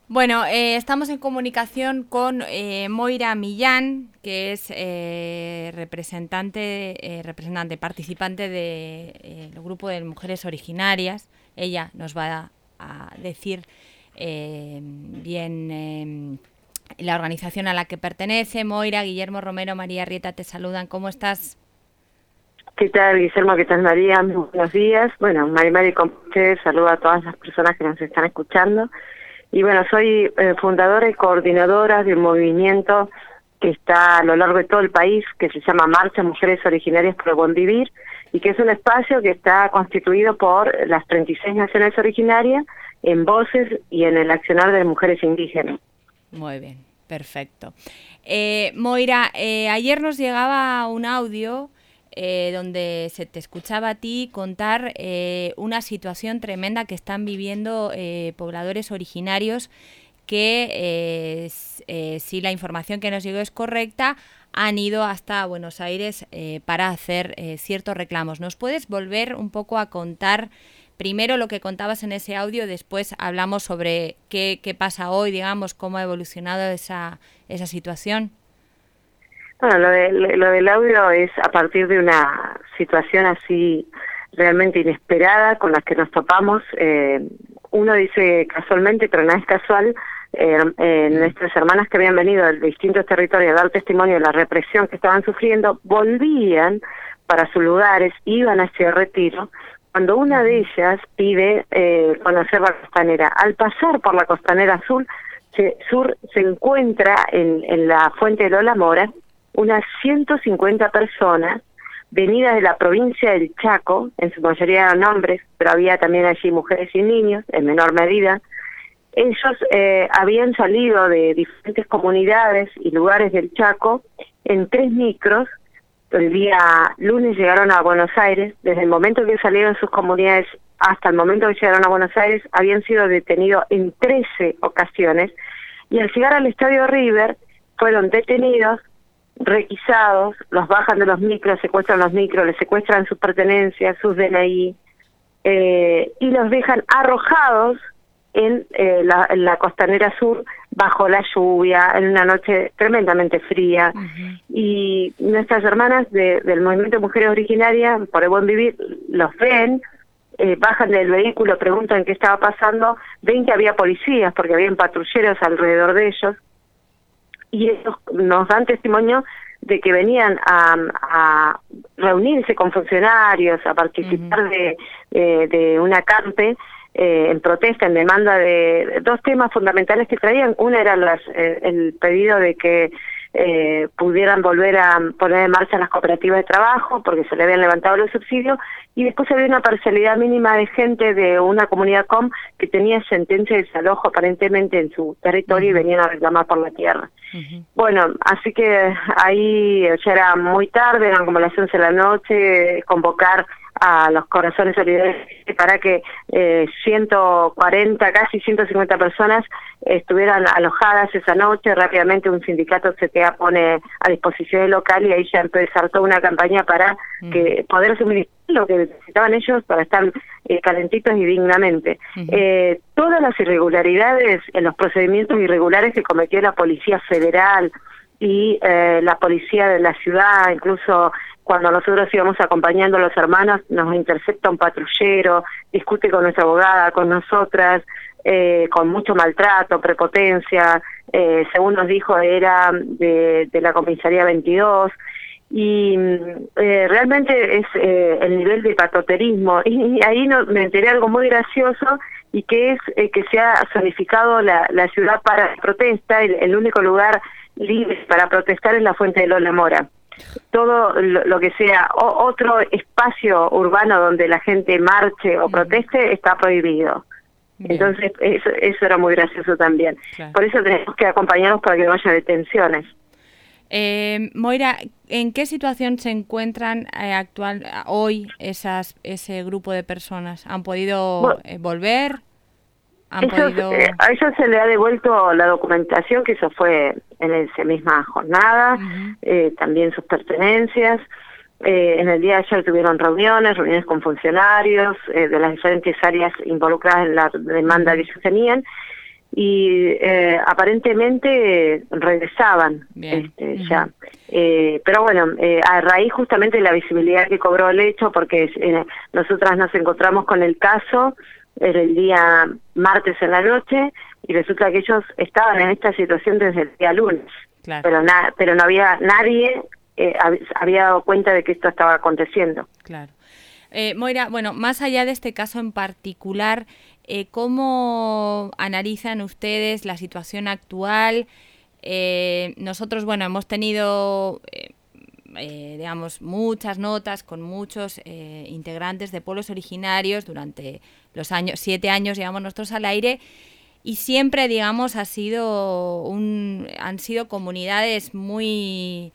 Bueno, estamos en comunicación con Moira Millán, que es participante del grupo de mujeres originarias. Ella nos va a decir bien la organización a la que pertenece. Moira, Guillermo Romero, María Rieta te saludan. ¿Cómo estás? ¿Qué tal, Guillermo? ¿Qué tal, María? Muy buenos días. Bueno, Mari, con ustedes, saludo a todas las personas que nos están escuchando. Y bueno, soy fundadora y coordinadora de un movimiento que está a lo largo de todo el país, que se llama Marcha Mujeres Originarias por el Buen Vivir, y que es un espacio que está constituido por las 36 naciones originarias en voces y en el accionar de mujeres indígenas. Muy bien, perfecto. Moira, ayer nos llegaba un audio donde se te escuchaba a ti contar una situación tremenda que están viviendo pobladores originarios que, si la información que nos llegó es correcta, han ido hasta Buenos Aires para hacer ciertos reclamos. ¿Nos puedes volver un poco a contar primero lo que contabas en ese audio, después hablamos sobre qué pasa hoy, digamos, cómo ha evolucionado esa situación? Bueno, lo del audio es a partir de una situación así realmente inesperada con la que nos topamos. Uno dice casualmente, pero no es casual, nuestras hermanas que habían venido de distintos territorios a dar testimonio de la represión que estaban sufriendo, volvían para sus lugares, iban hacia el retiro, cuando una de ellas pide conocer la costanera. Al pasar por la costanera sur se encuentra en la fuente de Lola Mora unas 150 personas venidas de la provincia del Chaco, en su mayoría eran hombres, pero había también allí mujeres y niños, en menor medida. Ellos habían salido de diferentes comunidades y lugares del Chaco en 3 micros. El día lunes llegaron a Buenos Aires. Desde el momento que salieron de sus comunidades hasta el momento que llegaron a Buenos Aires, habían sido detenidos en 13 ocasiones. Y al llegar al Estadio River, fueron detenidos, requisados, los bajan de los micros, secuestran los micros, les secuestran sus pertenencias, sus DNI, y los dejan arrojados en la costanera sur, bajo la lluvia, en una noche tremendamente fría. Y nuestras hermanas del Movimiento de Mujeres Originarias por el Buen Vivir los ven, bajan del vehículo, preguntan qué estaba pasando, ven que había policías, porque habían patrulleros alrededor de ellos, y ellos nos dan testimonio de que venían a reunirse con funcionarios, a participar de una acampe en protesta, en demanda de 2 temas fundamentales que traían. Una era el pedido de que pudieran volver a poner en marcha las cooperativas de trabajo porque se le habían levantado los subsidios, y después había una parcialidad mínima de gente de una comunidad com que tenía sentencia de desalojo aparentemente en su territorio y venían a reclamar por la tierra. Bueno, así que ahí ya era muy tarde, eran como las 11 de la noche, convocar a los corazones solidarios para que 140, casi 150 personas estuvieran alojadas esa noche. Rápidamente un sindicato CTA pone a disposición del local y ahí ya empezó toda una campaña para que poder suministrar lo que necesitaban ellos para estar calentitos y dignamente. Todas las irregularidades, los procedimientos irregulares que cometió la Policía Federal y la policía de la ciudad, incluso cuando nosotros íbamos acompañando a los hermanos, nos intercepta un patrullero, discute con nuestra abogada, con nosotras, con mucho maltrato, prepotencia, según nos dijo era de la comisaría 22, y realmente es el nivel de patoterismo, y ahí me enteré algo muy gracioso, y que es que se ha zonificado la ciudad para protesta. El único lugar libre para protestar es la fuente de Lola Mora. Todo lo que sea otro espacio urbano donde la gente marche o proteste está prohibido. Bien. Entonces eso era muy gracioso también. Claro. Por eso tenemos que acompañarnos para que no haya detenciones. Moira, ¿en qué situación se encuentran hoy ese grupo de personas? ¿Han podido volver? A ellos se le ha devuelto la documentación, que eso fue en esa misma jornada, también sus pertenencias. En el día de ayer tuvieron reuniones con funcionarios de las diferentes áreas involucradas en la demanda que ellos tenían, y aparentemente regresaban ya. Pero bueno, a raíz justamente de la visibilidad que cobró el hecho, porque nosotras nos encontramos con el caso, era el día martes en la noche, y resulta que ellos estaban en esta situación desde el día lunes, claro. pero no había nadie había dado cuenta de que esto estaba aconteciendo. Claro. Moira, bueno, más allá de este caso en particular, ¿cómo analizan ustedes la situación actual? Nosotros, bueno, hemos tenido, digamos, muchas notas con muchos integrantes de pueblos originarios durante los 7 años, llevamos nosotros al aire, y siempre, digamos, han sido comunidades muy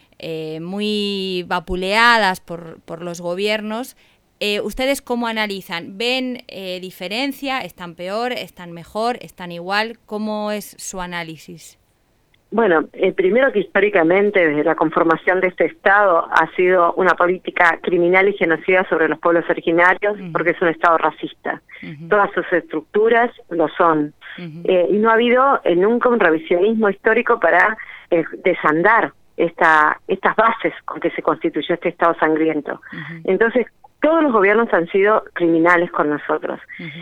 vapuleadas por los gobiernos. ¿Ustedes cómo analizan? ¿Ven diferencia? ¿Están peor? ¿Están mejor? ¿Están igual? ¿Cómo es su análisis? Bueno, primero que históricamente desde la conformación de este Estado ha sido una política criminal y genocida sobre los pueblos originarios, porque es un Estado racista. Todas sus estructuras lo son. Y no ha habido nunca un revisionismo histórico para desandar estas bases con que se constituyó este Estado sangriento. Entonces, todos los gobiernos han sido criminales con nosotros.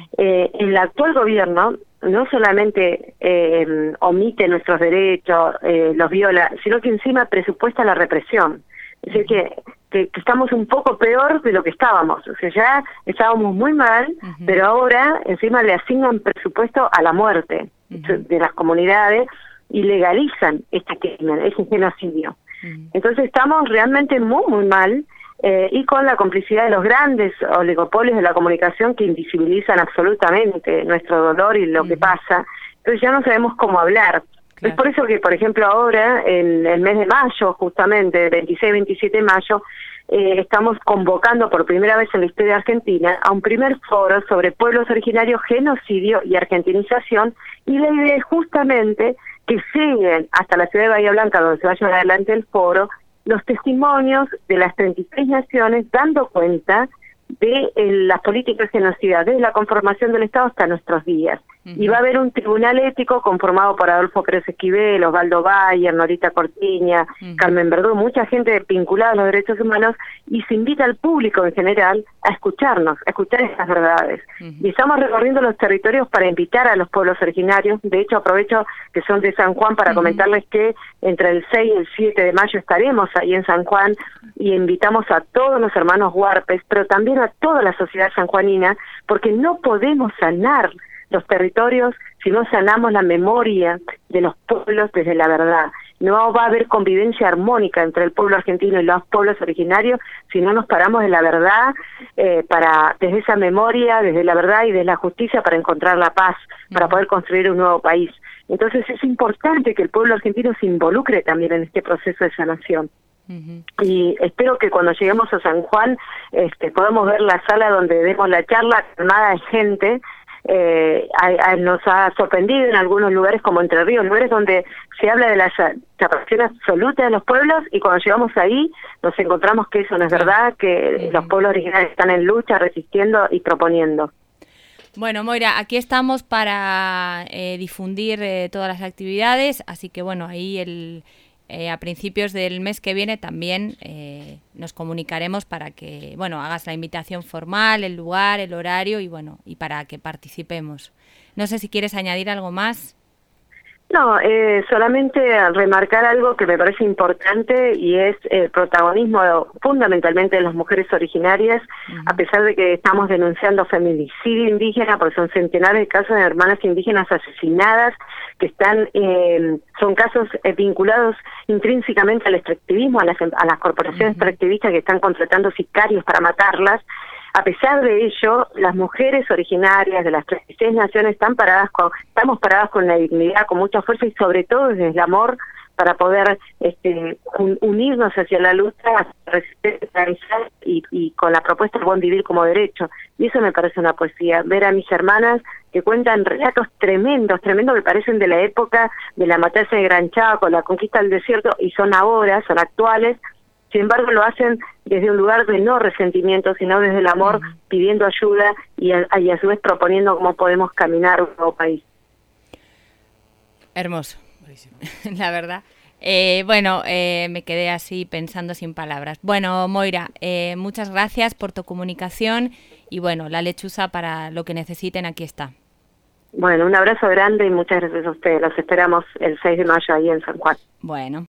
El actual gobierno no solamente omite nuestros derechos, los viola, sino que encima presupuesta la represión. Es decir, que estamos un poco peor de lo que estábamos. O sea, ya estábamos muy mal, pero ahora encima le asignan presupuesto a la muerte de las comunidades y legalizan este crimen, ese genocidio. Entonces estamos realmente muy, muy mal, y con la complicidad de los grandes oligopolios de la comunicación que invisibilizan absolutamente nuestro dolor y lo que pasa. Entonces ya no sabemos cómo hablar. Claro. Es por eso que, por ejemplo, ahora, en el mes de mayo, justamente, 26-27 de mayo, estamos convocando por primera vez en la historia de Argentina a un primer foro sobre pueblos originarios, genocidio y argentinización, y la idea es justamente que siguen hasta la ciudad de Bahía Blanca, donde se va a llevar adelante el foro, los testimonios de las 33 naciones dando cuenta de las políticas genocidas desde la conformación del Estado hasta nuestros días. Y va a haber un tribunal ético conformado por Adolfo Pérez Esquivel, Osvaldo Bayer, Norita Cortiña, Carmen Verdú, mucha gente vinculada a los derechos humanos, y se invita al público en general a escucharnos, a escuchar estas verdades. Y estamos recorriendo los territorios para invitar a los pueblos originarios. De hecho, aprovecho que son de San Juan para comentarles que entre el 6 y el 7 de mayo estaremos ahí en San Juan, y invitamos a todos los hermanos huarpes, pero también a toda la sociedad sanjuanina, porque no podemos sanar los territorios si no sanamos la memoria de los pueblos desde la verdad. No va a haber convivencia armónica entre el pueblo argentino y los pueblos originarios si no nos paramos de la verdad, desde esa memoria, desde la verdad y desde la justicia, para encontrar la paz, para poder construir un nuevo país. Entonces es importante que el pueblo argentino se involucre también en este proceso de sanación. Y espero que cuando lleguemos a San Juan podamos ver la sala donde demos la charla, armada de gente. Nos ha sorprendido en algunos lugares como Entre Ríos, lugares donde se habla de la desaparición absoluta de los pueblos, y cuando llegamos ahí nos encontramos que eso no es verdad, que los pueblos originarios están en lucha, resistiendo y proponiendo. Bueno, Moira, aquí estamos para difundir todas las actividades, así que bueno, ahí a principios del mes que viene también nos comunicaremos para que, bueno, hagas la invitación formal, el lugar, el horario y para que participemos. No sé si quieres añadir algo más. No, solamente remarcar algo que me parece importante, y es el protagonismo fundamentalmente de las mujeres originarias, a pesar de que estamos denunciando feminicidio indígena, porque son centenares de casos de hermanas indígenas asesinadas, que son casos vinculados intrínsecamente al extractivismo, a las corporaciones extractivistas que están contratando sicarios para matarlas. A pesar de ello, las mujeres originarias de las 36 naciones estamos paradas con la dignidad, con mucha fuerza, y sobre todo desde el amor, para poder unirnos hacia la lucha, hacia la resistencia y con la propuesta del buen vivir como derecho. Y eso me parece una poesía, ver a mis hermanas que cuentan relatos tremendos que parecen de la época de la matanza de Gran Chaco, la conquista del desierto, y son actuales. Sin embargo, lo hacen desde un lugar de no resentimiento, sino desde el amor, pidiendo ayuda y a su vez proponiendo cómo podemos caminar un nuevo país. Hermoso. Buenísimo. La verdad. Me quedé así pensando sin palabras. Bueno, Moira, muchas gracias por tu comunicación y bueno, la lechuza para lo que necesiten, aquí está. Bueno, un abrazo grande y muchas gracias a ustedes. Los esperamos el 6 de mayo ahí en San Juan. Bueno.